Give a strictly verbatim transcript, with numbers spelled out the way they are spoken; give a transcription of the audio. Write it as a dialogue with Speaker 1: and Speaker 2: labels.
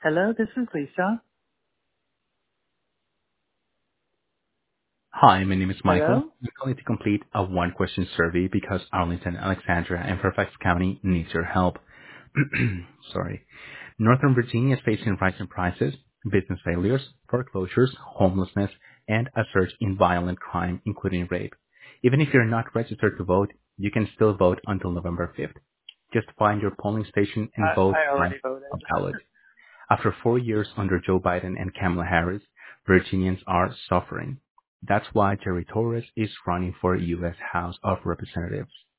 Speaker 1: Hello, this is Lisa.
Speaker 2: Hi, my name is Michael.
Speaker 1: Hello?
Speaker 2: I'm calling to complete a one-question survey because Arlington, Alexandria, and Fairfax County needs your help. Sorry. Northern Virginia is facing rising prices, business failures, foreclosures, homelessness, and a surge in violent crime, including rape. Even if you're not registered to vote, you can still vote until November fifth. Just find your polling station and
Speaker 1: I,
Speaker 2: vote
Speaker 1: I
Speaker 2: by
Speaker 1: already voted.
Speaker 2: a ballot. After four years under Joe Biden and Kamala Harris, Virginians are suffering. That's why Jerry Torres is running for U S House of Representatives.